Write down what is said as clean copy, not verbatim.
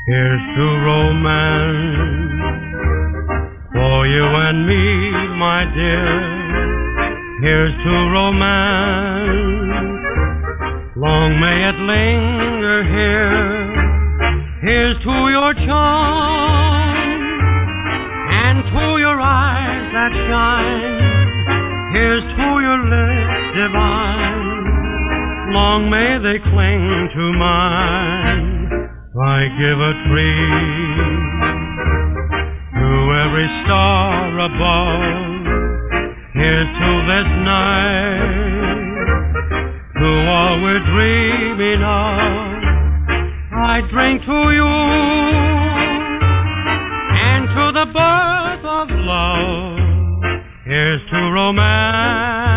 Here's to romance for you and me, my dear. Here's to romance, long may it linger here. Here's to your charm and to your eyes that shine. Here's to your lips divine, long may they cling to mine. I give a tree to every star above. Here's to this night, to all we're dreaming of. I drink to you and to the birth of love. Here's to romance.